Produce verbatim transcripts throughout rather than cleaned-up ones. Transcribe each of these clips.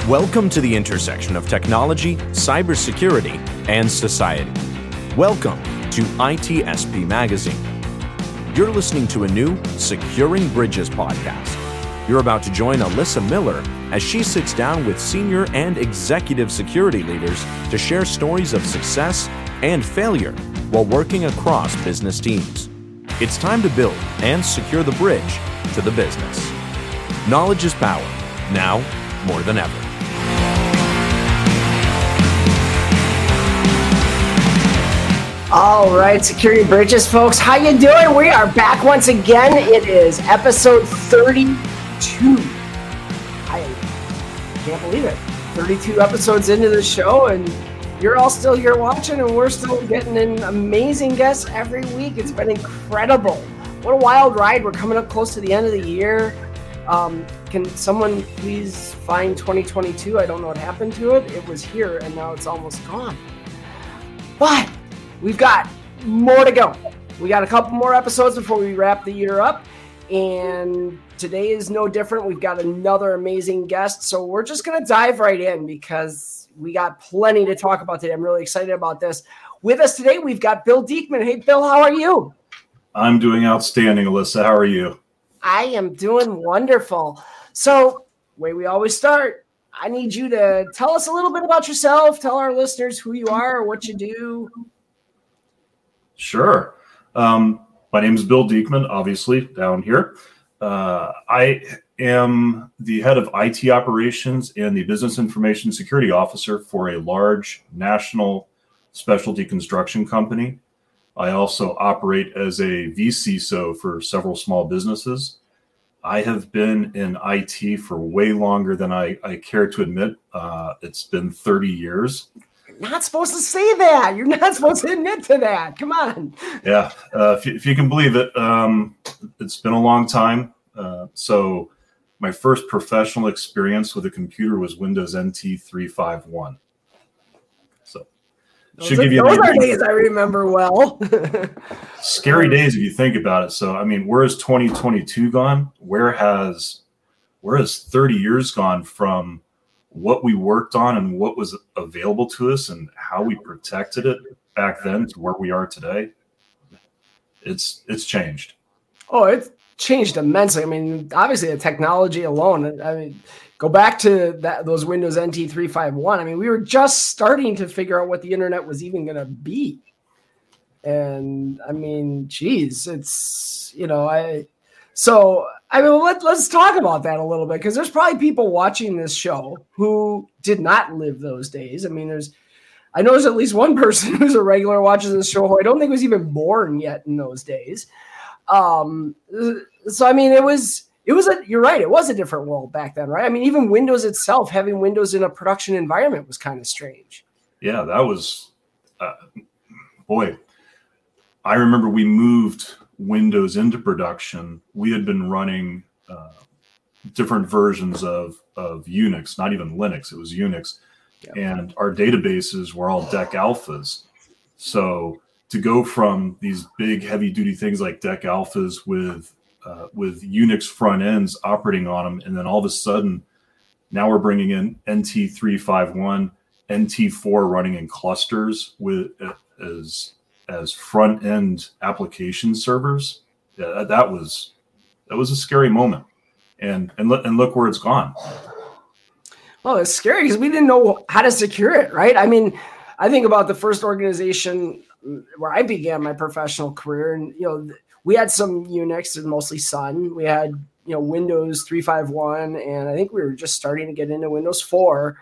Welcome to the intersection of technology, cybersecurity, and society. Welcome to I T S P Magazine. You're listening to a new Securing Bridges podcast. You're about to join Alyssa Miller as she sits down with senior and executive security leaders to share stories of success and failure while working across business teams. It's time to build and secure the bridge to the business. Knowledge is power, now more than ever. All right, Security Bridges folks, how you doing? We are back once again. It is episode thirty-two. I can't believe it. thirty-two episodes into the show, and you're all still here watching, and we're still getting in amazing guests every week. It's been incredible. What a wild ride. We're coming up close to the end of the year. Um, can someone please find twenty twenty-two? I don't know what happened to it. It was here, and now it's almost gone. But we've got more to go. We got a couple more episodes before we wrap the year up. And today is no different. We've got another amazing guest. So we're just going to dive right in because we got plenty to talk about today. I'm really excited about this. With us today, we've got Bill Diekman. Hey, Bill, how are you? I'm doing outstanding, Alyssa. How are you? I am doing wonderful. So, way we always start, I need you to tell us a little bit about yourself. Tell our listeners who you are, what you do. Sure. Um, my name is Bill Diekman, obviously, down here. Uh, I am the head of I T operations and the business information security officer for a large national specialty construction company. I also operate as a V C S O for several small businesses. I have been in I T for way longer than I, I care to admit. Uh, it's been thirty years. You're not supposed to say that. You're not supposed to admit to that. Come on. Yeah, uh, if, you, if you can believe it, um, it's been a long time. Uh, so my first professional experience with a computer was Windows N T three fifty-one. So those should are, give you those are days I remember well. Scary days if you think about it. So I mean, where has twenty twenty-two gone? Where has where has thirty years gone from what we worked on and what was available to us and how we protected it back then to where we are today? It's it's changed. Oh, it's changed immensely. I mean, obviously the technology alone. I mean, go back to that those Windows N T three fifty-one. I mean, we were just starting to figure out what the internet was even going to be. And I mean, geez, it's, you know, I, so, I mean, let, let's talk about that a little bit, because there's probably people watching this show who did not live those days. I mean, there's, I know there's at least one person who's a regular watches this show who I don't think was even born yet in those days. Um, so, I mean, it was, it was a, you're right. It was a different world back then, right? I mean, even Windows itself, having Windows in a production environment was kind of strange. Yeah, that was, uh, boy, I remember we moved Windows into production. We had been running uh, different versions of, of Unix, not even Linux, it was Unix. Yep. And our databases were all D E C alphas. So to go from these big heavy duty things like D E C alphas with uh, with Unix front ends operating on them, and then all of a sudden now we're bringing in N T three fifty-one, N T four running in clusters with uh, as as front end application servers. Yeah, that was that was a scary moment, and and look and look where it's gone. Well, it's scary because we didn't know how to secure it, right? I mean, I think about the first organization where I began my professional career, and you know, we had some Unix and mostly Sun. We had, you know, Windows three fifty-one, and I think we were just starting to get into Windows four,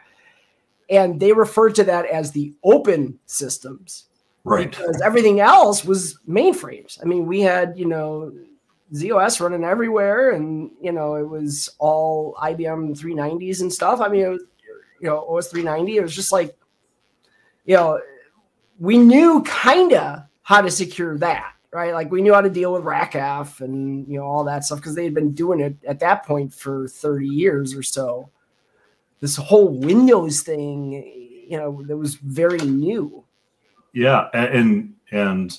and they referred to that as the open systems. Right. Because everything else was mainframes. I mean, we had, you know, Z O S running everywhere, and, you know, it was all I B M three nineties and stuff. I mean, it was, you know, O S three ninety. It was just like, you know, we knew kind of how to secure that, right? Like we knew how to deal with RACF and, you know, all that stuff because they had been doing it at that point for thirty years or so. This whole Windows thing, you know, that was very new. Yeah, and and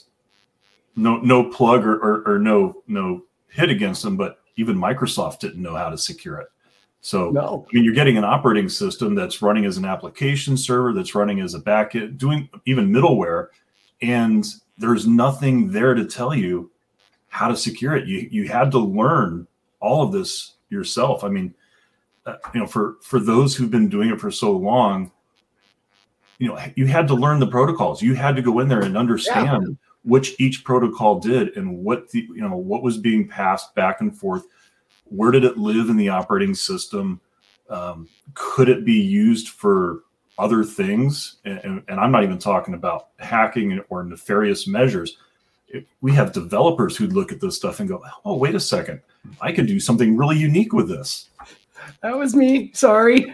no no plug or, or, or no no hit against them, but even Microsoft didn't know how to secure it. So, No. I mean, you're getting an operating system that's running as an application server, that's running as a backend, doing even middleware, and there's nothing there to tell you how to secure it. You you had to learn all of this yourself. I mean, uh, you know, for for those who've been doing it for so long, you know, you had to learn the protocols. You had to go in there and understand yeah. which each protocol did and what the you know what was being passed back and forth. Where did it live in the operating system? Um, could it be used for other things? And, and, and I'm not even talking about hacking or nefarious measures. It, we have developers who look at this stuff and go, oh, wait a second. I could do something really unique with this. That was me. Sorry.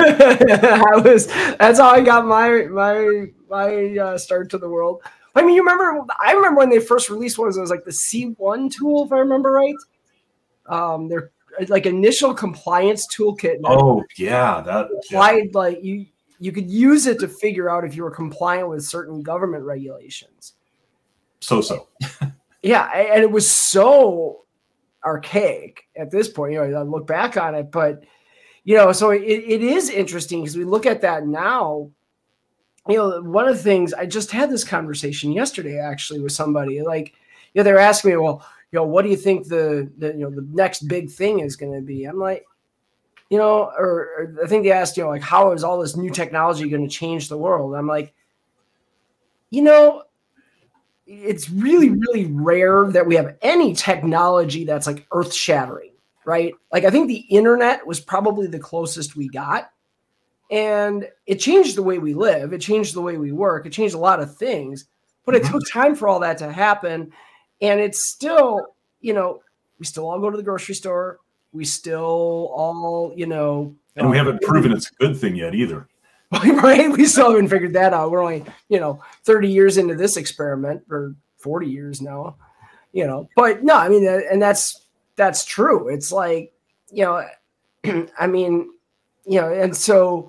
I was, that's how I got my, my, my uh, start to the world. I mean, you remember, I remember when they first released one, it was like the C one tool, if I remember right. Um, they're like initial compliance toolkit. Oh yeah, that applied yeah. like you you could use it to figure out if you were compliant with certain government regulations. So so. Yeah, and it was so archaic at this point. You know, I look back on it, but you know, so it, it is interesting because we look at that now. You know, one of the things I just had this conversation yesterday actually with somebody. Like, you know, they were asking me, well, you know, what do you think the, the you know the next big thing is going to be? I'm like, you know, or, or I think they asked, you know, like, how is all this new technology going to change the world? I'm like, you know, it's really, really rare that we have any technology that's like earth shattering, right? Like, I think the internet was probably the closest we got, and it changed the way we live. It changed the way we work. It changed a lot of things, but it took time for all that to happen. And it's still, you know, we still all go to the grocery store. We still all, you know. And we haven't proven it's a good thing yet either. Right? We still haven't figured that out. We're only, you know, thirty years into this experiment, or forty years now, you know. But no, I mean, and that's, that's true. It's like, you know, I mean, you know, and so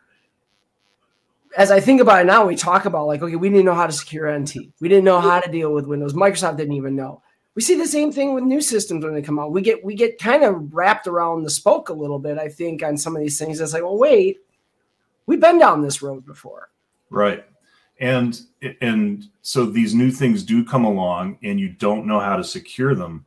as I think about it now, we talk about like, okay, we didn't know how to secure N T. We didn't know how to deal with Windows. Microsoft didn't even know. We see the same thing with new systems when they come out. We get we get kind of wrapped around the spoke a little bit, I think, on some of these things. It's like, well, wait, we've been down this road before. Right. And and so these new things do come along and you don't know how to secure them.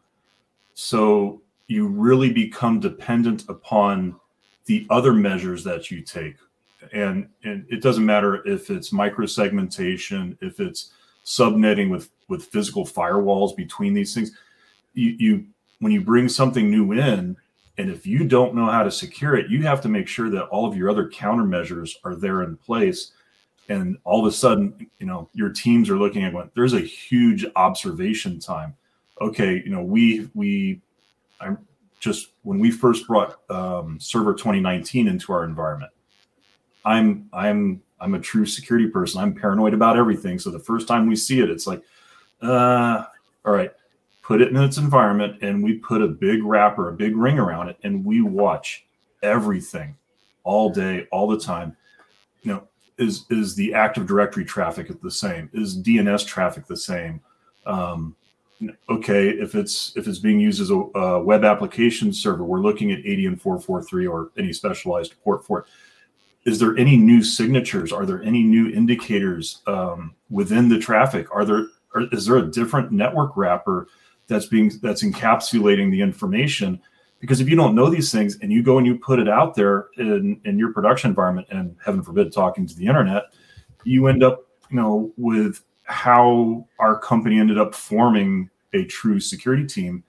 So you really become dependent upon the other measures that you take. And, and it doesn't matter if it's microsegmentation, if it's subnetting with, with physical firewalls between these things. You, you when you bring something new in, and if you don't know how to secure it, you have to make sure that all of your other countermeasures are there in place. And all of a sudden, you know, your teams are looking at going, there's a huge observation time. Okay, you know, we we I'm just when we first brought um, Server twenty nineteen into our environment. I'm I'm I'm a true security person. I'm paranoid about everything. So the first time we see it, it's like, uh, all right, put it in its environment, and we put a big wrapper, a big ring around it, and we watch everything all day, all the time. You know, is is the Active Directory traffic the same? Is D N S traffic the same? Um, okay, if it's if it's being used as a, a web application server, we're looking at eighty and four forty-three or any specialized port for it. Is there any new signatures? Are there any new indicators um, within the traffic? Are there? Or is there a different network wrapper that's being that's encapsulating the information? Because if you don't know these things and you go and you put it out there in, in your production environment, and heaven forbid talking to the internet, you end up, you know, with how our company ended up forming a true security team.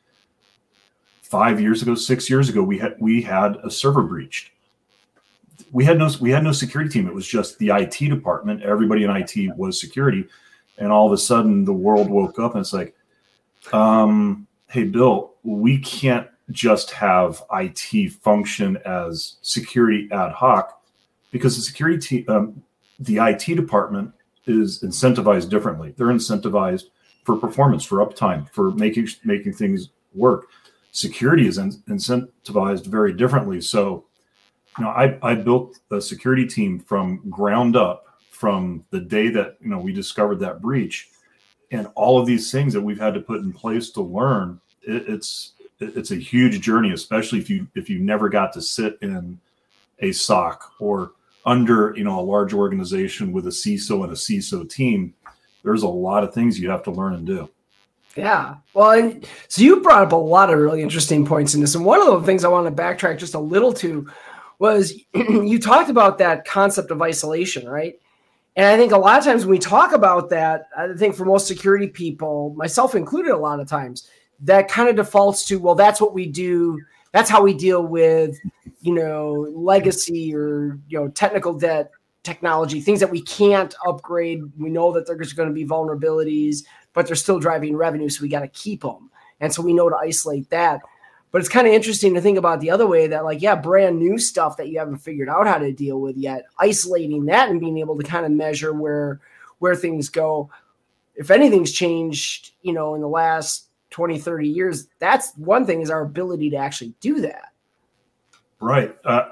Five years ago, six years ago, we had we had a server breached. We had no we had no security team. It was just the I T department. Everybody in I T was security, and all of a sudden the world woke up and it's like, um, hey, Bill, we can't just have I T function as security ad hoc, because the security team, um, the I T department is incentivized differently. They're incentivized for performance, for uptime, for making making things work. Security is in, incentivized very differently. So, you know, I, I built a security team from ground up from the day that, you know, we discovered that breach, and all of these things that we've had to put in place to learn. It, it's it, it's a huge journey, especially if you if you never got to sit in a S O C or under, you know, a large organization with a C I S O and a C I S O team. There's a lot of things you have to learn and do. Yeah. Well, and so you brought up a lot of really interesting points in this. And one of the things I want to backtrack just a little to was you talked about that concept of isolation, right? And I think a lot of times when we talk about that, I think for most security people, myself included, a lot of times that kind of defaults to, well, that's what we do. That's how we deal with, you know, legacy or, you know, technical debt, technology, things that we can't upgrade. We know that there's going to be vulnerabilities, but they're still driving revenue, so we got to keep them. And so we know to isolate that. But it's kind of interesting to think about the other way that, like, yeah, brand new stuff that you haven't figured out how to deal with yet, isolating that and being able to kind of measure where where things go. If anything's changed, you know, in the last twenty, thirty years, that's one thing, is our ability to actually do that. Right. Uh,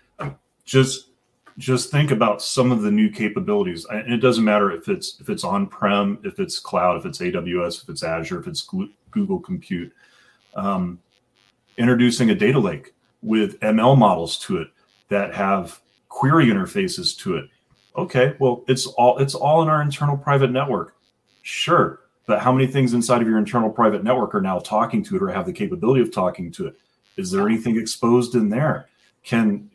just just think about some of the new capabilities. And it doesn't matter if it's if it's on-prem, if it's cloud, if it's A W S, if it's Azure, if it's Google Compute. Um, introducing a data lake with M L models to it that have query interfaces to it. Okay, well, it's all it's all in our internal private network. Sure, but how many things inside of your internal private network are now talking to it or have the capability of talking to it? Is there anything exposed in there? Can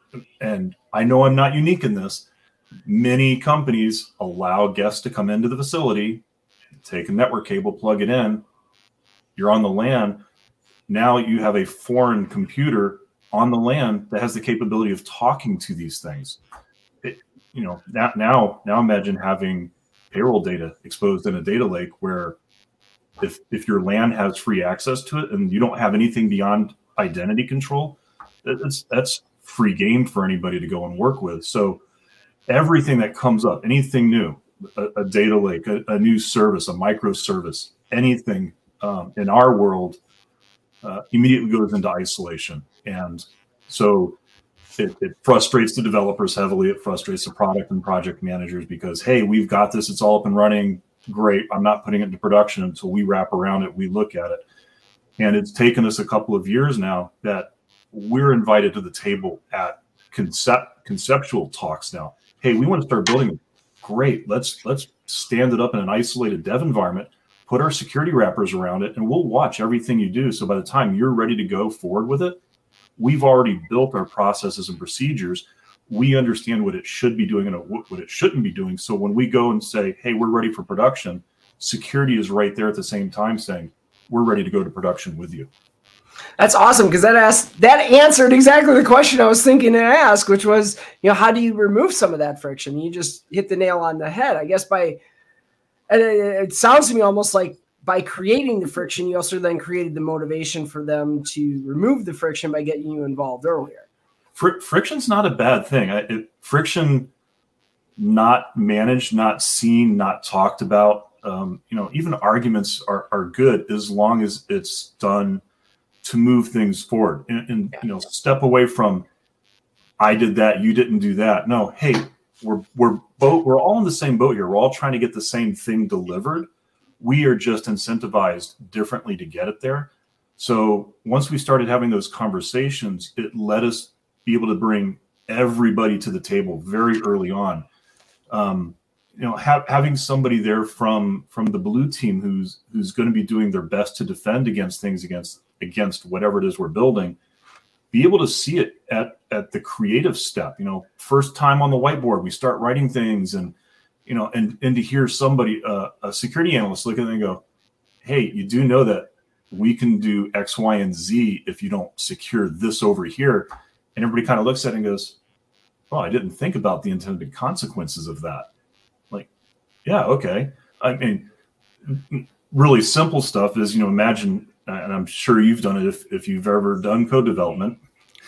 and I know I'm not unique in this. Many companies allow guests to come into the facility, take a network cable, plug it in. You're on the LAN. Now you have a foreign computer on the LAN that has the capability of talking to these things. It, you know, now, now, now imagine having payroll data exposed in a data lake where if, if your LAN has free access to it and you don't have anything beyond identity control, that's, that's free game for anybody to go and work with. So everything that comes up, anything new, a, a data lake, a, a new service, a microservice, anything um, in our world, Uh, immediately goes into isolation. And so it, it frustrates the developers heavily. It frustrates the product and project managers because, hey, we've got this. It's all up and running. Great. I'm not putting it into production until we wrap around it. We look at it. And it's taken us a couple of years now that we're invited to the table at concept conceptual talks now. Hey, we want to start building it. Great. Let's, let's stand it up in an isolated dev environment. Put our security wrappers around it, and we'll watch everything you do. So by the time you're ready to go forward with it, we've already built our processes and procedures. We understand what it should be doing and what it shouldn't be doing. So when we go and say, hey, we're ready for production, security is right there at the same time saying, we're ready to go to production with you. That's awesome, because that asked, that answered exactly the question I was thinking to ask, which was, you know, how do you remove some of that friction? You just hit the nail on the head, I guess, by And it sounds to me almost like by creating the friction, you also then created the motivation for them to remove the friction by getting you involved earlier. Fr- friction's not a bad thing. I, it, friction not managed, not seen, not talked about. Um, you know, even arguments are, are good as long as it's done to move things forward. And, and you know, step away from, I did that, you didn't do that. No, hey, We're we're both we're all in the same boat here. We're all trying to get the same thing delivered. We are just incentivized differently to get it there. So once we started having those conversations, it let us be able to bring everybody to the table very early on. Um, you know, ha- having somebody there from from the blue team who's who's going to be doing their best to defend against things against against whatever it is we're building. Be able to see it at, at the creative step, you know, first time on the whiteboard, we start writing things and, you know, and, and to hear somebody, uh, a security analyst look at it and go, hey, you do know that we can do X, Y, and Z if you don't secure this over here. And everybody kind of looks at it and goes, oh, I didn't think about the intended consequences of that. Like, yeah, okay. I mean, really simple stuff is, you know, imagine, and I'm sure you've done it if, if you've ever done code development,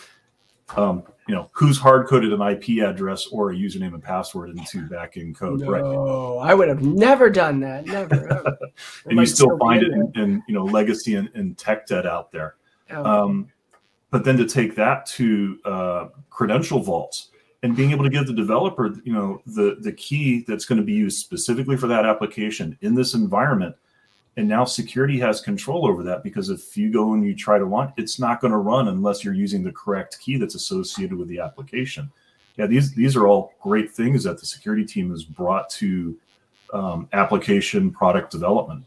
um, you know, who's hard-coded an I P address or a username and password into back-end code, no, right? No, I would have never done that. Never. Ever. And you still find it in, in, you know, legacy and, and tech debt out there. Okay. Um, but then to take that to uh, credential vaults and being able to give the developer, you know, the, the key that's going to be used specifically for that application in this environment And now security has control over that, because if you go and you try to launch, it's not going to run unless you're using the correct key that's associated with the application. Yeah, these these are all great things that the security team has brought to um, application product development.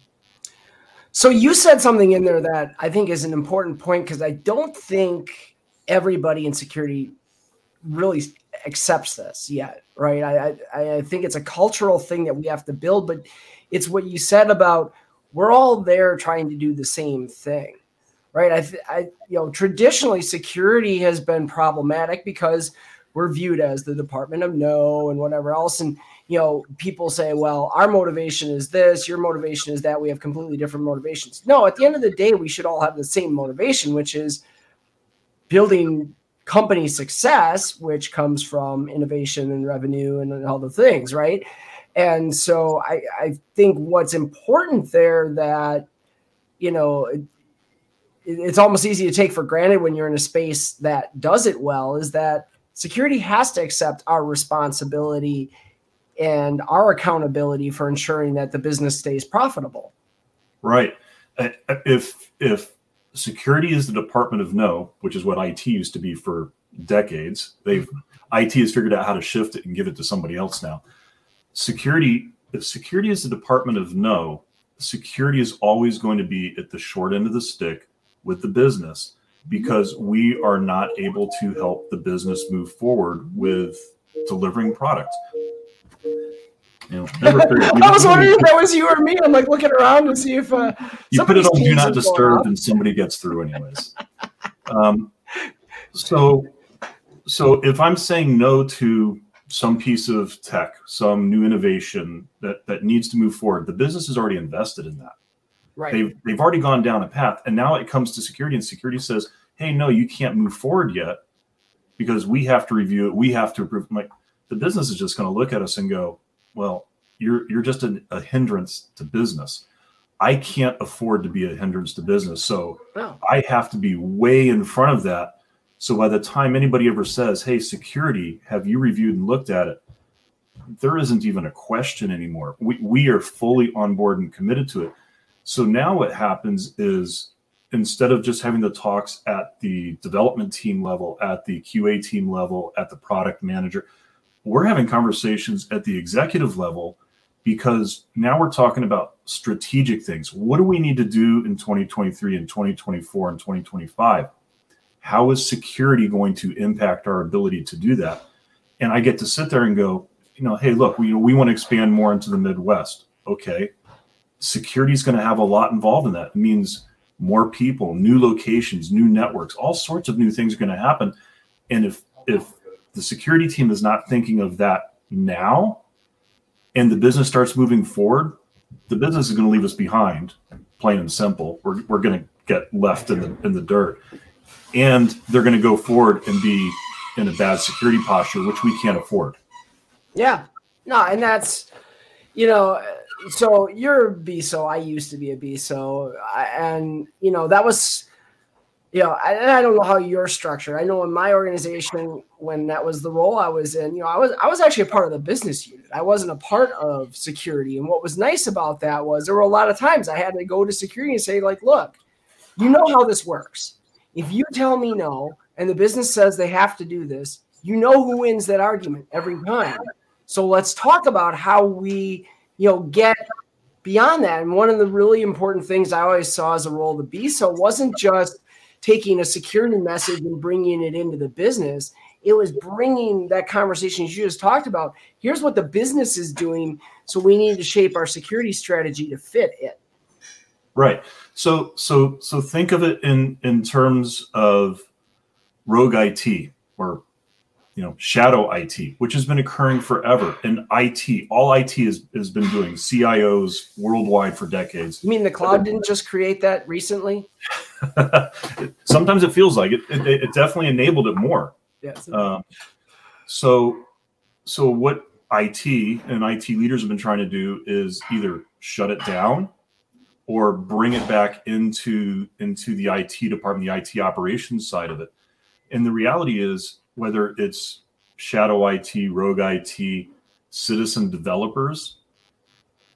So you said something in there that I think is an important point, because I don't think everybody in security really accepts this yet, right? I, I I think it's a cultural thing that we have to build, but it's what you said about we're all there trying to do the same thing, right? I, th- I you know, traditionally security has been problematic because we're viewed as the Department of No and whatever else. And, you know, people say, well, our motivation is this, your motivation is that. We have completely different motivations. No, at the end of the day, we should all have the same motivation, which is building company success, which comes from innovation and revenue and all the things, right? And so I, I think what's important there that, you know, it, it's almost easy to take for granted when you're in a space that does it well, is that security has to accept our responsibility and our accountability for ensuring that the business stays profitable. Right. If if security is the Department of No, which is what I T used to be for decades, they've I T has figured out how to shift it and give it to somebody else now. Security, if security is the Department of No, security is always going to be at the short end of the stick with the business, because we are not able to help the business move forward with delivering products. You know, never figured, I was wondering if that was you or me. I'm like looking around to see if uh, you put it on do not disturb and somebody gets through anyways. um, so, so if I'm saying no to some piece of tech, some new innovation that, that needs to move forward, the business is already invested in that. Right. They've, they've already gone down a path. And now it comes to security, and security says, hey, no, you can't move forward yet because we have to review it. We have to approve. Like, the business is just going to look at us and go, well, you're, you're just a, a hindrance to business. I can't afford to be a hindrance to business. So no. I have to be way in front of that. So by the time anybody ever says, hey, security, have you reviewed and looked at it? There isn't even a question anymore. We we are fully on board and committed to it. So now what happens is, instead of just having the talks at the development team level, at the Q A team level, at the product manager, we're having conversations at the executive level, because now we're talking about strategic things. What do we need to do in twenty twenty-three and twenty twenty-four and twenty twenty-five? How is security going to impact our ability to do that? And I get to sit there and go, you know, hey, look, we, you know, we want to expand more into the Midwest. Okay. Security is going to have a lot involved in that. It means more people, new locations, new networks, all sorts of new things are going to happen. And if if the security team is not thinking of that now, and the business starts moving forward, the business is going to leave us behind, plain and simple. We're we're going to get left in the in the dirt. And they're going to go forward and be in a bad security posture, which we can't afford. Yeah, no, and that's, you know, so you're a B S O. I used to be a B S O, and you know that was, you know, I, and I don't know how you're structured. I know in my organization, when that was the role I was in, you know, I was I was actually a part of the business unit. I wasn't a part of security, and what was nice about that was there were a lot of times I had to go to security and say, like, look, you know how this works. If you tell me no, and the business says they have to do this, you know who wins that argument every time. So let's talk about how we, you know, get beyond that. And one of the really important things I always saw as a role of the B S O wasn't just taking a security message and bringing it into the business. It was bringing that conversation you just talked about. Here's what the business is doing, so we need to shape our security strategy to fit it. Right. So so so think of it in in terms of rogue I T, or you know, shadow I T, which has been occurring forever. And I T, all I T has, has been doing, C I Os worldwide for decades. You mean the cloud didn't just create that recently? Sometimes it feels like it. It, it definitely enabled it more. Yes. Um, so, so what I T and I T leaders have been trying to do is either shut it down or bring it back into, into the I T department, the I T operations side of it. And the reality is, whether it's shadow I T, rogue I T, citizen developers,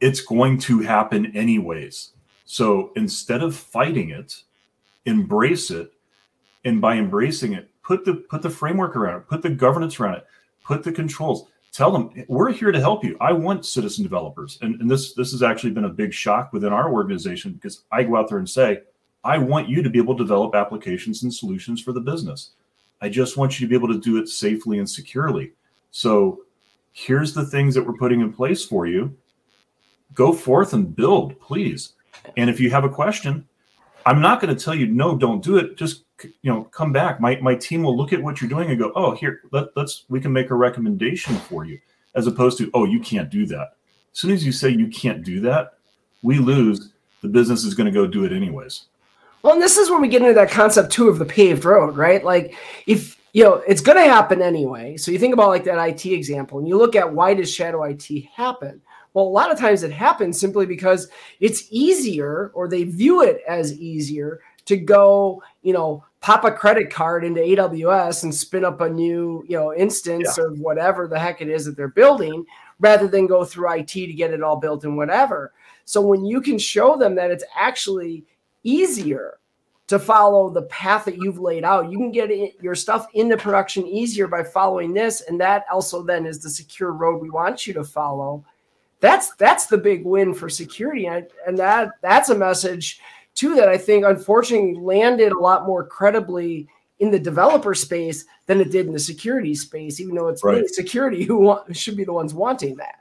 it's going to happen anyways. So instead of fighting it, embrace it. And by embracing it, put the put the framework around it, put the governance around it, put the controls. Tell them, we're here to help you. I want citizen developers. And, and this, this has actually been a big shock within our organization, because I go out there and say, I want you to be able to develop applications and solutions for the business. I just want you to be able to do it safely and securely. So here's the things that we're putting in place for you. Go forth and build, please. And if you have a question, I'm not going to tell you, no, don't do it. Just, you know, come back. My my team will look at what you're doing and go, oh, here, let, let's, we can make a recommendation for you, as opposed to, oh, you can't do that. As soon as you say you can't do that, we lose. The business is going to go do it anyways. Well, and this is when we get into that concept too of the paved road, right? Like, if, you know, it's going to happen anyway. So you think about like that I T example, and you look at, why does shadow I T happen? Well, a lot of times it happens simply because it's easier, or they view it as easier, to go, you know, pop a credit card into A W S and spin up a new, you know, instance yeah. of whatever the heck it is that they're building, rather than go through I T to get it all built and whatever. So when you can show them that it's actually easier to follow the path that you've laid out, you can get it, your stuff into production easier by following this. And that also then is the secure road we want you to follow. That's that's the big win for security. And, and that that's a message too that I think unfortunately landed a lot more credibly in the developer space than it did in the security space, even though it's right. really security who want, should be the ones wanting that.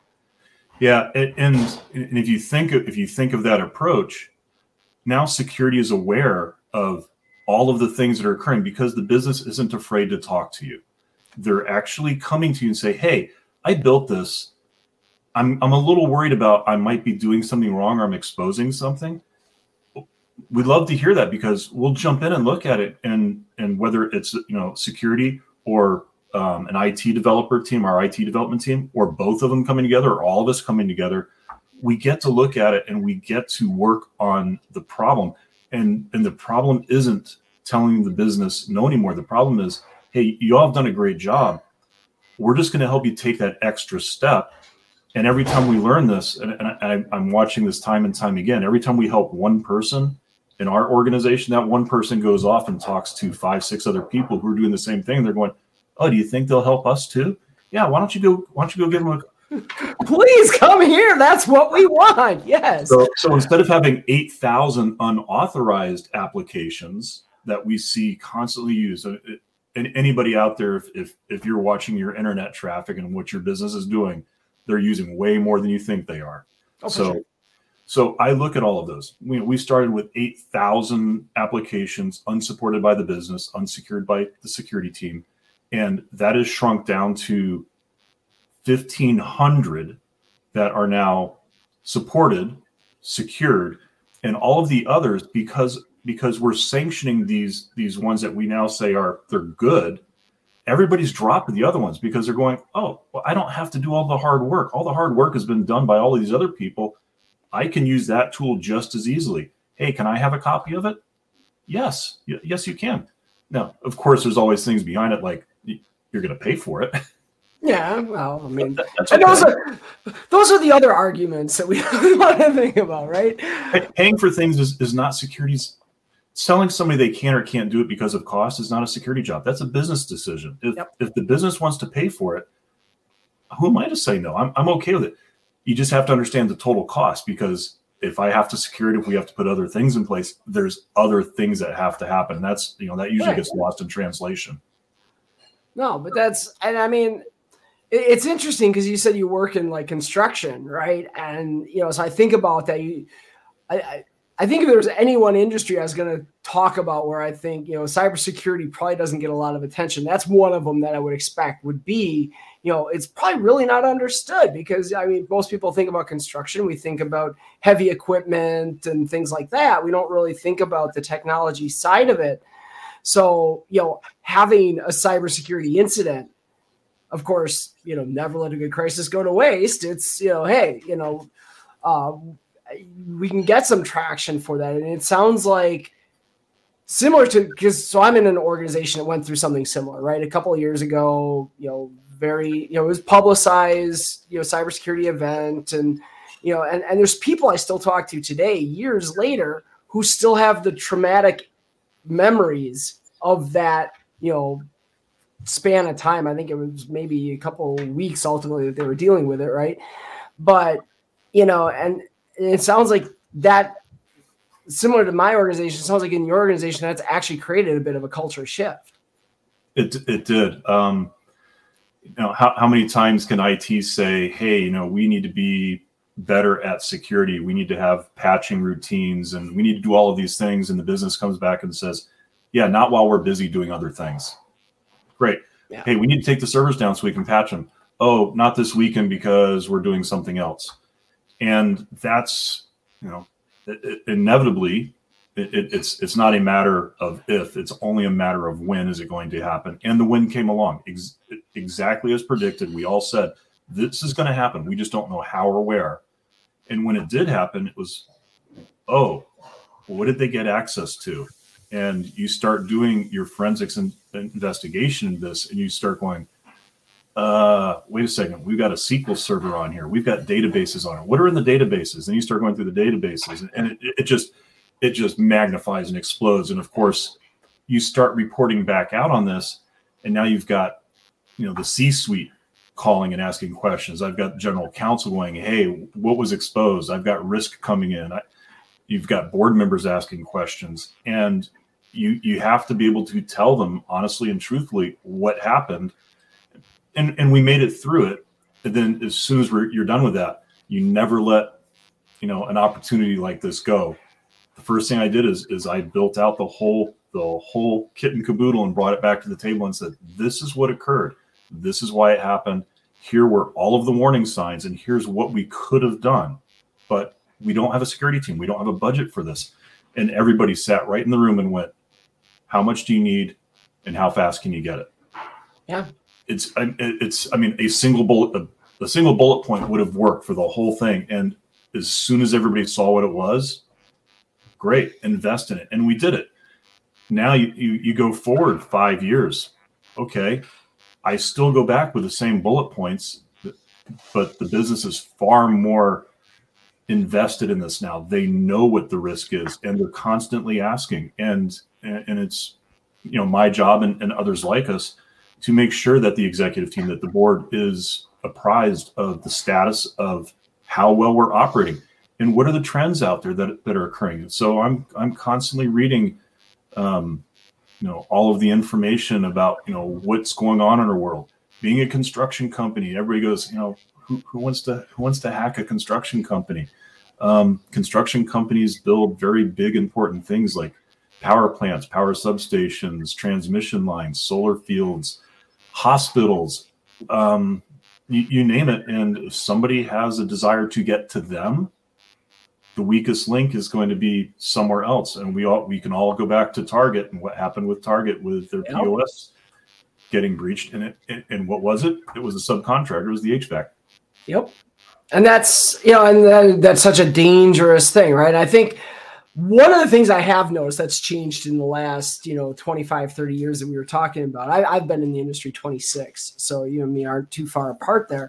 Yeah, and, and and if you think of, if you think of that approach, now security is aware of all of the things that are occurring, because the business isn't afraid to talk to you. They're actually coming to you and say, hey, I built this. I'm I'm a little worried about I might be doing something wrong, or I'm exposing something. We'd love to hear that, because we'll jump in and look at it, and and whether it's, you know, security or um, an I T developer team, our I T development team, or both of them coming together, or all of us coming together, we get to look at it and we get to work on the problem. And and the problem isn't telling the business no anymore. The problem is, hey, you all have done a great job. We're just going to help you take that extra step. And every time we learn this, and, and I, I'm watching this time and time again, every time we help one person in our organization, that one person goes off and talks to five, six other people who are doing the same thing. They're going, oh, do you think they'll help us too? Yeah, why don't you go, why don't you go give them a please come here. That's what we want. Yes. So, so instead of having eight thousand unauthorized applications that we see constantly used, and anybody out there, if, if, if you're watching your internet traffic and what your business is doing, they're using way more than you think they are. Oh, so, sure. so I look at all of those. We, we started with eight thousand applications unsupported by the business, unsecured by the security team. And that is shrunk down to fifteen hundred that are now supported, secured, and all of the others, because because we're sanctioning these these ones that we now say are they're good. Everybody's dropping the other ones because they're going, oh, well, I don't have to do all the hard work. All the hard work has been done by all of these other people. I can use that tool just as easily. Hey, can I have a copy of it? Yes, y- yes, you can. Now, of course, there's always things behind it, like you're going to pay for it. Yeah, well, I mean, and those are those are the other arguments that we want to think about, right? Paying for things is, is not security's. Selling somebody they can or can't do it because of cost is not a security job. That's a business decision. If yep. if the business wants to pay for it, who am I to say no? I'm I'm okay with it. You just have to understand the total cost, because if I have to secure it, if we have to put other things in place, there's other things that have to happen. And that's, you know, that usually right. gets lost in translation. No, but that's, and I mean, it's interesting because you said you work in like construction, right? And, you know, so I think about that. You, I, I, I think if there was any one industry I was going to talk about where I think, you know, cybersecurity probably doesn't get a lot of attention, that's one of them that I would expect would be, you know, it's probably really not understood, because, I mean, most people think about construction. We think about heavy equipment and things like that. We don't really think about the technology side of it. So, you know, having a cybersecurity incident, of course, you know, never let a good crisis go to waste. It's, you know, hey, you know, uh, we can get some traction for that. And it sounds like similar to, because so I'm in an organization that went through something similar, right? A couple of years ago, you know, very, you know, it was publicized, you know, cybersecurity event, and, you know, and, and there's people I still talk to today, years later, who still have the traumatic memories of that, you know, span of time. I think it was maybe a couple of weeks ultimately that they were dealing with it. Right. But, you know, and it sounds like that, similar to my organization, it sounds like in your organization, that's actually created a bit of a culture shift. It it did. Um, you know, how, how many times can I T say, hey, you know, we need to be better at security. We need to have patching routines and we need to do all of these things. And the business comes back and says, yeah, not while we're busy doing other things. Great. Yeah. Hey, we need to take the servers down so we can patch them. Oh, not this weekend because we're doing something else. And that's, you know, it, it, inevitably, it, it, it's it's not a matter of if, it's only a matter of when is it going to happen. And the when came along ex- exactly as predicted. We all said, this is going to happen. We just don't know how or where. And when it did happen, it was, oh, what did they get access to? And you start doing your forensics and investigation in this, and you start going, uh, wait a second, we've got a S Q L server on here. We've got databases on it. What are in the databases? And you start going through the databases, and it, it just it just magnifies and explodes. And of course, you start reporting back out on this, and now you've got, you know, the C-suite calling and asking questions. I've got general counsel going, hey, what was exposed? I've got risk coming in. I, you've got board members asking questions, and you you have to be able to tell them honestly and truthfully what happened. And and we made it through it. And then as soon as we're, you're done with that, you never let, you know, an opportunity like this go. The first thing I did is is I built out the whole the whole kit and caboodle and brought it back to the table and said, this is what occurred. This is why it happened. Here were all of the warning signs, and here's what we could have done. But we don't have a security team. We don't have a budget for this. And everybody sat right in the room and went, how much do you need and how fast can you get it? Yeah. It's, it's, I mean, a single bullet, a, a single bullet point would have worked for the whole thing. And as soon as everybody saw what it was, great, invest in it. And we did it. Now you, you, you go forward five years. Okay. I still go back with the same bullet points, but the business is far more invested in this now. They know what the risk is, and they're constantly asking. And, and it's, you know, my job and, and others like us to make sure that the executive team, that the board is apprised of the status of how well we're operating and what are the trends out there that, that are occurring. So I'm, I'm constantly reading, um, you know, all of the information about, you know, what's going on in our world. Being a construction company, everybody goes, you know, who, who wants to, who wants to hack a construction company? Um, construction companies build very big, important things like power plants, power substations, transmission lines, solar fields, hospitals, um, you, you name it. And if somebody has a desire to get to them, the weakest link is going to be somewhere else. And we all, we can all go back to Target and what happened with Target with their P O S getting breached. And it, and what was it? It was a subcontractor, it was the H V A C. Yep. And that's, you know, and that, that's such a dangerous thing, right? I think one of the things I have noticed that's changed in the last, you know, twenty-five, thirty years that we were talking about, I, I've been in the industry twenty-six, so you and me aren't too far apart there.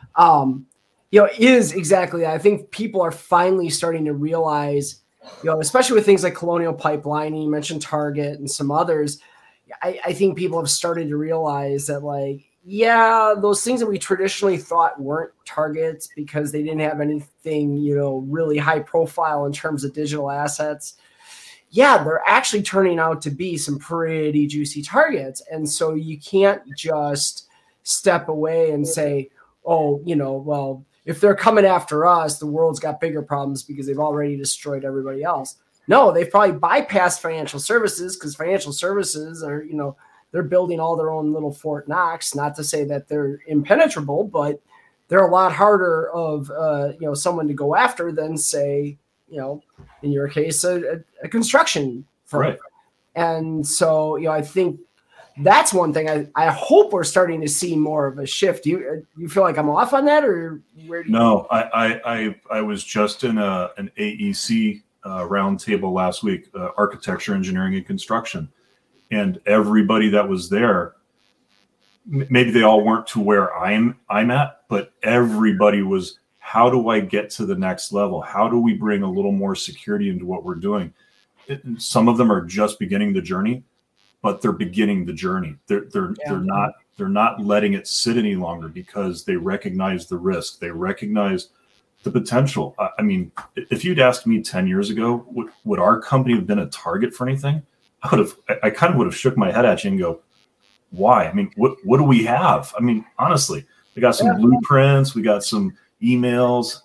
Um, you know, is exactly, I think people are finally starting to realize, you know, especially with things like Colonial Pipeline, and you mentioned Target and some others, I, I think people have started to realize that, like, yeah, those things that we traditionally thought weren't targets because they didn't have anything, you know, really high profile in terms of digital assets. Yeah, they're actually turning out to be some pretty juicy targets. And so you can't just step away and say, oh, you know, well, if they're coming after us, the world's got bigger problems because they've already destroyed everybody else. No, they've probably bypassed financial services because financial services are, you know, they're building all their own little Fort Knox. Not to say that they're impenetrable, but they're a lot harder of, uh, you know, someone to go after than, say, you know, in your case, a, a construction firm. Right. And so, you know, I think that's one thing I, I hope we're starting to see more of a shift. Do you, you feel like I'm off on that, or where do you? No, I, I, I, I was just in a, an A E C uh, roundtable last week, uh, architecture, engineering, and construction. And everybody that was there, maybe they all weren't to where I'm I'm at, but everybody was how do I get to the next level? How do we bring a little more security into what we're doing? It, some of them are just beginning the journey, but they're beginning the journey. They're they're yeah. they're not they're not letting it sit any longer because they recognize the risk. They recognize the potential. I, I mean, if you'd asked me ten years ago, would, would our company have been a target for anything? I would have. I, I kind of would have shook my head at you and go, why? I mean, what what do we have? I mean, honestly, we got some yeah. blueprints, we got some emails,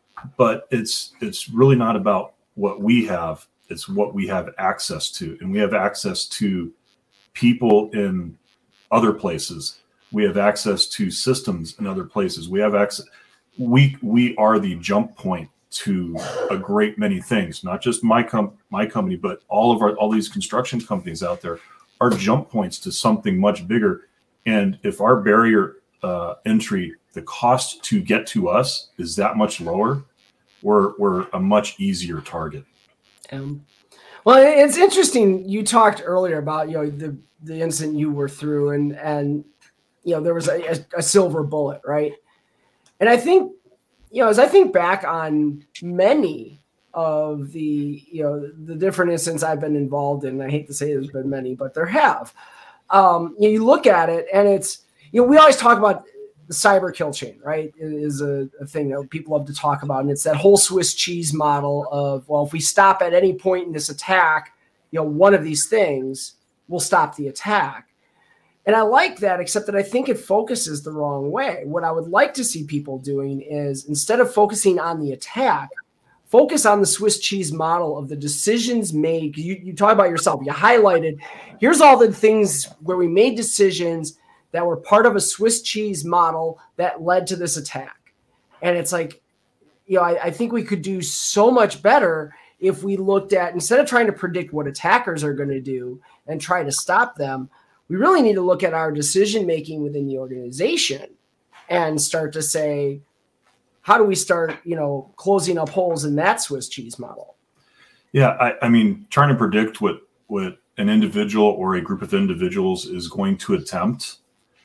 but it's it's really not about what we have. It's what we have access to, and we have access to people in other places. We have access to systems in other places. We have access. We we are the jump point to a great many things. Not just my com my company, but all of our all these construction companies out there are jump points to something much bigger. And if our barrier uh, entry, the cost to get to us is that much lower, we're we're a much easier target. Um, well, it's interesting. You talked earlier about, you know, the, the incident you were through, and, and, you know, there was a, a, a silver bullet, right? And I think, you know, as I think back on many of the, you know, the different incidents I've been involved in, I hate to say there's been many, but there have, um, you know, you look at it and it's, you know, we always talk about the cyber kill chain, right? It is a, a thing that people love to talk about. And it's that whole Swiss cheese model of, well, if we stop at any point in this attack, you know, one of these things will stop the attack. And I like that, except that I think it focuses the wrong way. What I would like to see people doing is, instead of focusing on the attack, focus on the Swiss cheese model of the decisions made. You, you talk about yourself. You highlighted, here's all the things where we made decisions that were part of a Swiss cheese model that led to this attack. And it's like, you know, I, I think we could do so much better if we looked at, instead of trying to predict what attackers are going to do and try to stop them, we really need to look at our decision-making within the organization and start to say, how do we start, you know, closing up holes in that Swiss cheese model? Yeah. I, I mean, trying to predict what, what an individual or a group of individuals is going to attempt,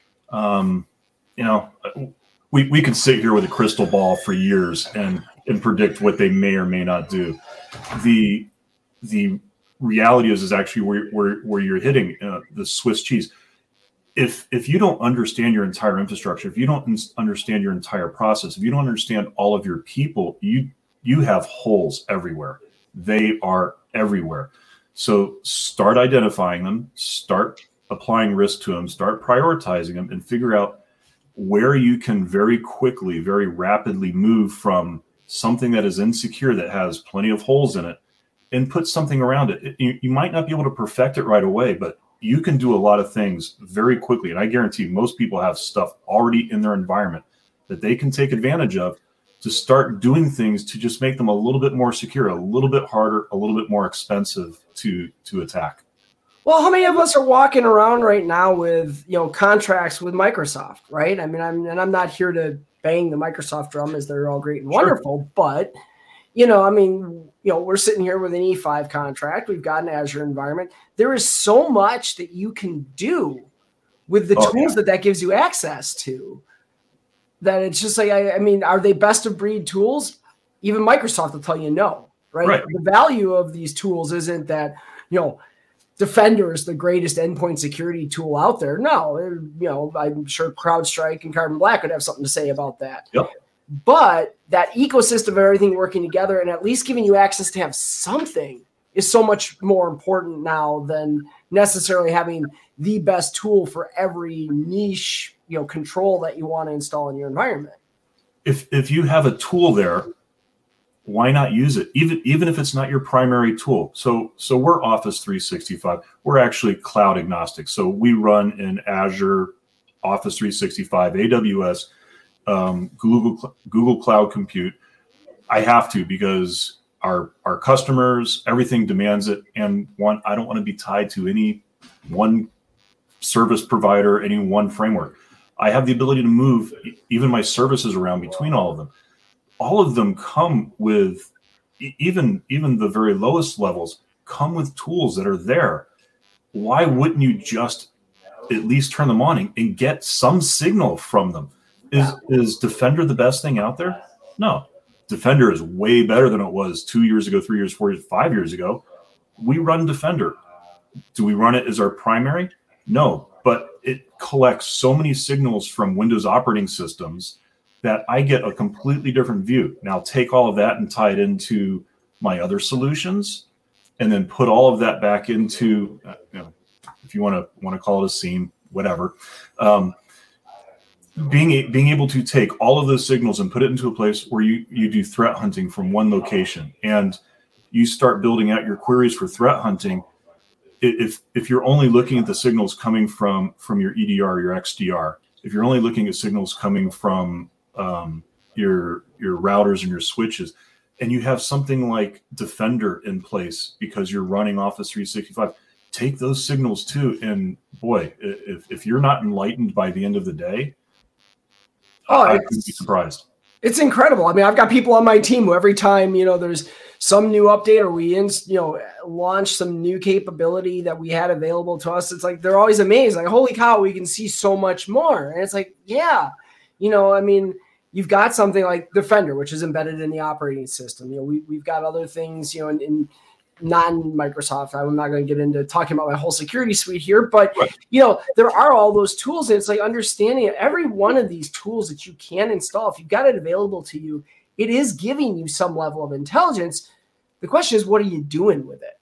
Um, you know, we, we could sit here with a crystal ball for years and, and predict what they may or may not do. The, the reality is, is actually where, where, where you're hitting uh, the Swiss cheese. If, if you don't understand your entire infrastructure, if you don't understand your entire process, if you don't understand all of your people, you, you have holes everywhere. They are everywhere. So start identifying them, start applying risk to them, start prioritizing them, and figure out where you can very quickly, very rapidly move from something that is insecure, that has plenty of holes in it, and put something around it. You, you might not be able to perfect it right away, but you can do a lot of things very quickly. And I guarantee most people have stuff already in their environment that they can take advantage of to start doing things to just make them a little bit more secure, a little bit harder, a little bit more expensive to, to attack. Well, how many of us are walking around right now with, you know, contracts with Microsoft, right? I mean, I'm, and I'm not here to bang the Microsoft drum, as they're all great and wonderful, sure. But, you know, I mean, you know, we're sitting here with an E five contract. We've got an Azure environment. There is so much that you can do with the oh, tools yeah. that that gives you access to, that it's just like, I, I mean, are they best of breed tools? Even Microsoft will tell you no, right? right? The value of these tools isn't that, you know, Defender is the greatest endpoint security tool out there. No, you know, I'm sure CrowdStrike and Carbon Black would have something to say about that. Yep. But that ecosystem of everything working together and at least giving you access to have something is so much more important now than necessarily having the best tool for every niche, you know, control that you want to install in your environment. If if you have a tool there, why not use it? Even even if it's not your primary tool. So so we're Office three sixty-five. We're actually cloud agnostic. So we run in Azure, Office three sixty-five, A W S, um, Google Google Cloud Compute. I have to, because our our customers, everything demands it. And one, I don't want to be tied to any one service provider, any one framework. I have the ability to move even my services around between all of them. All of them come with, even, even the very lowest levels, come with tools that are there. Why wouldn't you just at least turn them on and, and get some signal from them? Is, is Defender the best thing out there? No, Defender is way better than it was two years ago, three years, four years, five years ago. We run Defender. Do we run it as our primary? No, but it collects so many signals from Windows operating systems that I get a completely different view. Now take all of that and tie it into my other solutions, and then put all of that back into, uh, you know, if you want to want to call it a SIEM, whatever. Um, being a, being able to take all of those signals and put it into a place where you you do threat hunting from one location, and you start building out your queries for threat hunting. If if you're only looking at the signals coming from from your E D R, your X D R, if you're only looking at signals coming from um, your your routers and your switches, and you have something like Defender in place because you're running Office three sixty-five, take those signals too. And boy, if if you're not enlightened by the end of the day, oh, I couldn't be surprised. It's incredible. I mean, I've got people on my team who every time, you know, there's some new update or we, in, you know, launch some new capability that we had available to us, it's like they're always amazed. Like, holy cow, we can see so much more. And it's like, yeah, you know, I mean, you've got something like Defender, which is embedded in the operating system. You know, we, we've got other things, you know, in, in non-Microsoft. I'm not going to get into talking about my whole security suite here, but, you know, there are all those tools. And it's like understanding every one of these tools that you can install, if you've got it available to you, it is giving you some level of intelligence. The question is, what are you doing with it?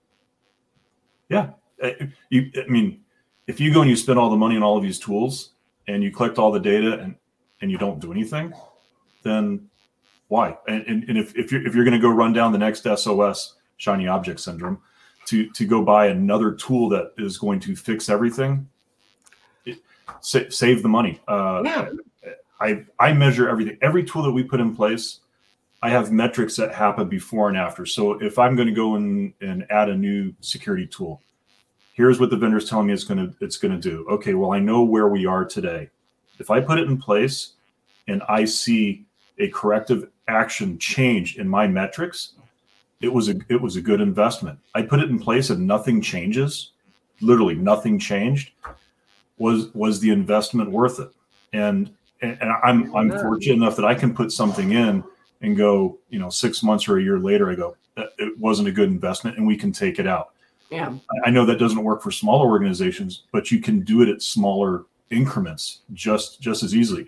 Yeah. You, I mean, if you go and you spend all the money on all of these tools and you collect all the data and, and you don't do anything, then why? And, and, and if, if you're, if you're going to go run down the next S O S, shiny object syndrome, to, to go buy another tool that is going to fix everything, it, sa- save the money. Uh, yeah. I, I measure everything. Every tool that we put in place, I have metrics that happen before and after. So if I'm going to go and, and add a new security tool, here's what the vendor's telling me it's going to it's going to do. Okay, well, I know where we are today. If I put it in place and I see a corrective action change in my metrics, it was a it was a good investment. I put it in place and nothing changes, literally nothing changed. Was was the investment worth it? And and, and I'm I'm fortunate enough that I can put something in and go, you know, six months or a year later, I go, it wasn't a good investment, and we can take it out. Yeah, I know that doesn't work for smaller organizations, but you can do it at smaller increments just just as easily.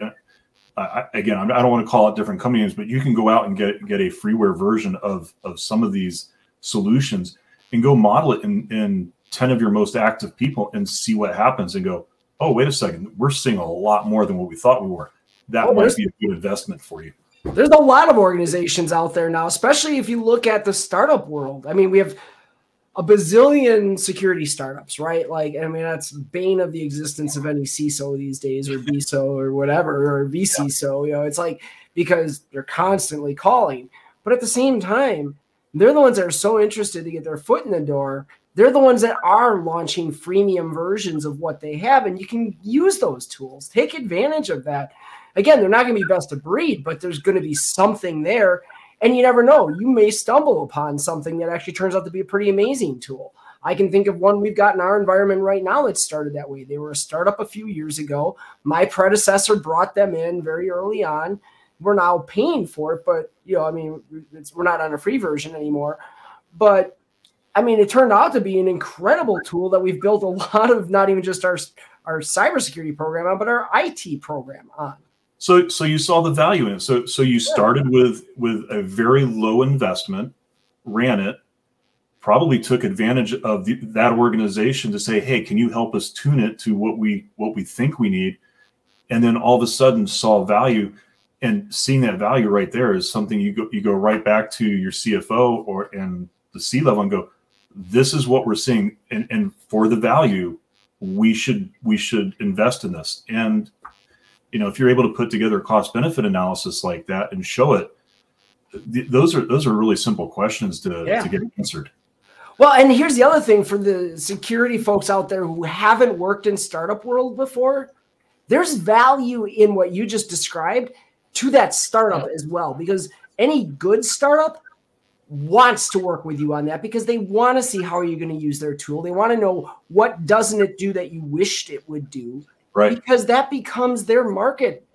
I, again, I don't want to call it different company names, but you can go out and get get a freeware version of of some of these solutions and go model it in in ten of your most active people and see what happens and go, oh, wait a second, we're seeing a lot more than what we thought we were. That oh, might be a good investment for you. There's a lot of organizations out there now, especially if you look at the startup world. I mean, we have a bazillion security startups, right? Like, I mean, that's bane of the existence of any C I S O these days, or B I S O or whatever, or V C I S O. You know, it's like, because they're constantly calling. But at the same time, they're the ones that are so interested to get their foot in the door. They're the ones that are launching freemium versions of what they have, and you can use those tools. Take advantage of that. Again, they're not going to be best of breed, but there's going to be something there. And you never know. You may stumble upon something that actually turns out to be a pretty amazing tool. I can think of one we've got in our environment right now that started that way. They were a startup a few years ago. My predecessor brought them in very early on. We're now paying for it, but, you know, I mean, it's, we're not on a free version anymore. But, I mean, it turned out to be an incredible tool that we've built a lot of, not even just our, our cybersecurity program on, but our I T program on. So, so you saw the value in it. So, so you started with with a very low investment, ran it, probably took advantage of the, that organization to say, "Hey, can you help us tune it to what we what we think we need?" And then all of a sudden saw value, and seeing that value right there is something you go you go right back to your C F O or and the C level and go, "This is what we're seeing, and and for the value, we should we should invest in this." And you know, if you're able to put together a cost benefit analysis like that and show it, th- those are those are really simple questions to, yeah. to get answered. Well, and here's the other thing for the security folks out there who haven't worked in startup world before. There's value in what you just described to that startup as well, because any good startup wants to work with you on that because they want to see how you're going to use their tool. They want to know what doesn't it do that you wished it would do. Right. Because that becomes their market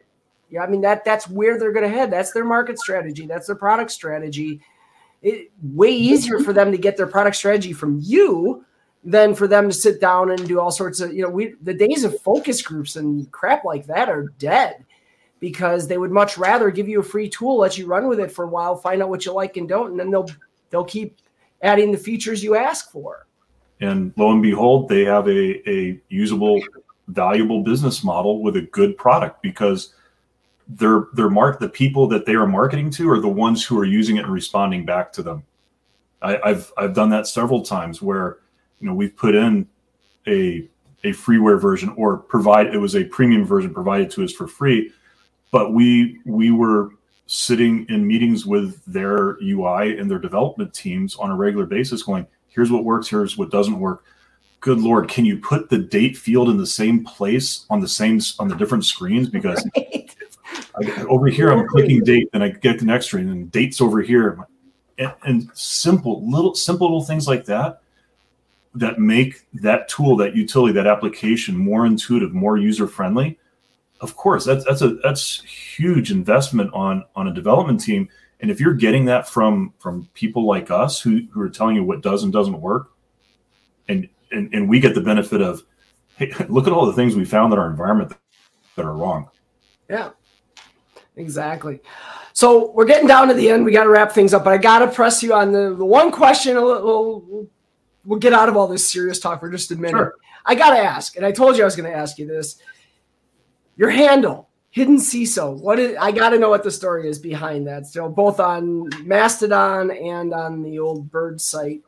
Yeah, I mean, that that's where they're going to head. That's their market strategy. That's their product strategy. It way easier for them to get their product strategy from you than for them to sit down and do all sorts of, you know, we the days of focus groups and crap like that are dead, because they would much rather give you a free tool, let you run with it for a while, find out what you like and don't, and then they'll they'll keep adding the features you ask for. And lo and behold, they have a, a usable, valuable business model with a good product, because they're they're mark the people that they are marketing to are the ones who are using it and responding back to them. I, I've I've done that several times where, you know, we've put in a a freeware version, or provide it was a premium version provided to us for free, but we we were sitting in meetings with their U I and their development teams on a regular basis going, here's what works, here's what doesn't work. Good Lord, can you put the date field in the same place on the same on the different screens? Because right. I, over here I'm clicking date, then I get the next screen, and date's over here. And, and simple little simple little things like that that make that tool, that utility, that application more intuitive, more user friendly. Of course, that's that's a that's huge investment on on a development team. And if you're getting that from from people like us who, who are telling you what does and doesn't work, and, and and we get the benefit of, hey, look at all the things we found in our environment that, that are wrong. Yeah, exactly. So we're getting down to the end. We got to wrap things up, but I got to press you on the, the one question. We'll, we'll, we'll get out of all this serious talk for just a minute. Sure. I got to ask, and I told you I was going to ask you this. Your handle, Hidden C I S O. What is? I got to know what the story is behind that. So both on Mastodon and on the old Bird site.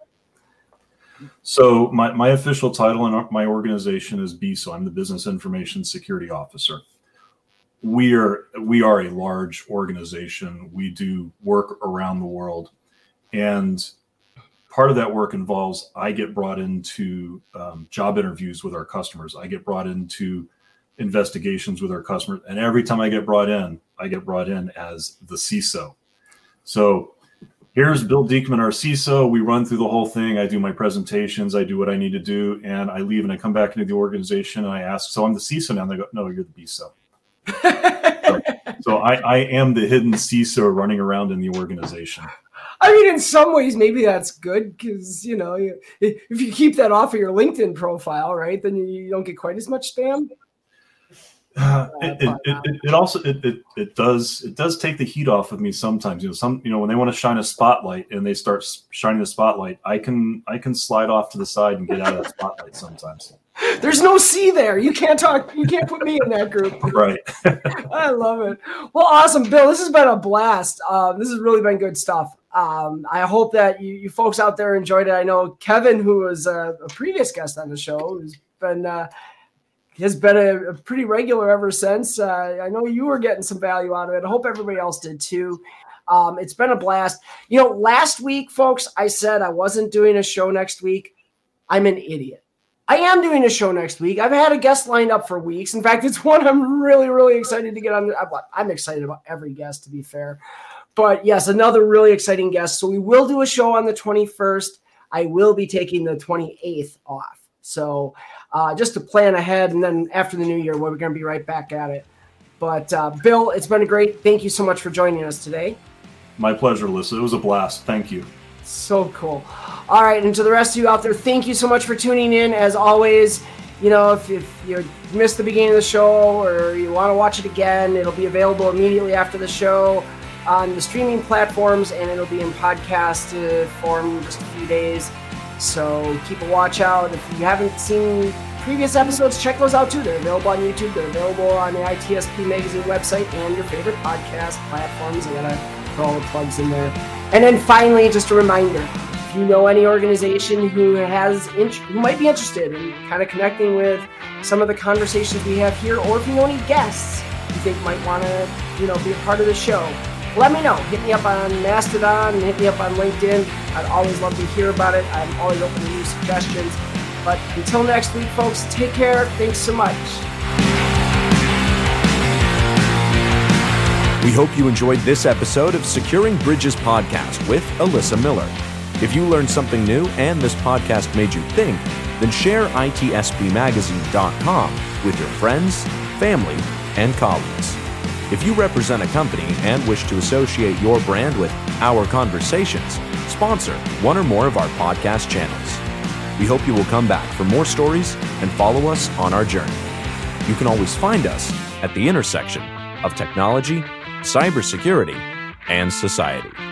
So my, my official title in my organization is B I S O. I'm the Business Information Security Officer. We are we are a large organization. We do work around the world, and part of that work involves I get brought into um, job interviews with our customers. I get brought into investigations with our customers, and every time I get brought in, I get brought in as the C I S O. So here's Bill Diekman, our C I S O. We run through the whole thing. I do my presentations. I do what I need to do, and I leave and I come back into the organization and I ask, so I'm the C I S O now. And they go, no, you're the B I S O. so so I, I am the hidden C I S O running around in the organization. I mean, in some ways, maybe that's good, because, you know, if you keep that off of your LinkedIn profile, right, then you don't get quite as much spam. Uh, it, it, it, it also it, it it does it does take the heat off of me sometimes. You know, some you know when they want to shine a spotlight and they start shining the spotlight, I can I can slide off to the side and get out of that spotlight sometimes. There's no C there. You can't talk. You can't put me in that group. Right. I love it. Well, awesome, Bill. This has been a blast. Um, this has really been good stuff. Um, I hope that you, you folks out there enjoyed it. I know Kevin, who was a, a previous guest on the show, has been uh, has been a, a pretty regular ever since. Uh, I know you were getting some value out of it. I hope everybody else did too. Um, it's been a blast. You know, last week, folks, I said I wasn't doing a show next week. I'm an idiot. I am doing a show next week. I've had a guest lined up for weeks. In fact, it's one I'm really, really excited to get on. I'm excited about every guest, to be fair. But yes, another really exciting guest. So we will do a show on the twenty-first. I will be taking the twenty-eighth off. So uh, just to plan ahead, and then after the new year, we're going to be right back at it. But uh, Bill, it's been great. Thank you so much for joining us today. My pleasure, Alyssa. It was a blast. Thank you. So cool. All right, and to the rest of you out there, thank you so much for tuning in. As always, you know, if, if you missed the beginning of the show or you want to watch it again, it'll be available immediately after the show on the streaming platforms, and it'll be in podcast uh, form in just a few days. So keep a watch out. If you haven't seen previous episodes, check those out too. They're available on YouTube. They're available on the I T S P Magazine website and your favorite podcast platforms. I gotta put all the plugs in there. And then finally, just a reminder, if you know any organization who has int- who might be interested in kind of connecting with some of the conversations we have here, or if you know any guests you think might want to, you know, be a part of the show, let me know. Hit me up on Mastodon and hit me up on LinkedIn. I'd always love to hear about it. I'm always open to new suggestions. But until next week, folks, take care. Thanks so much. We hope you enjoyed this episode of Securing Bridges Podcast with Alyssa Miller. If you learned something new and this podcast made you think, then share I T S P magazine dot com with your friends, family, and colleagues. If you represent a company and wish to associate your brand with Our Conversations, sponsor one or more of our podcast channels. We hope you will come back for more stories and follow us on our journey. You can always find us at the intersection of technology, cybersecurity, and society.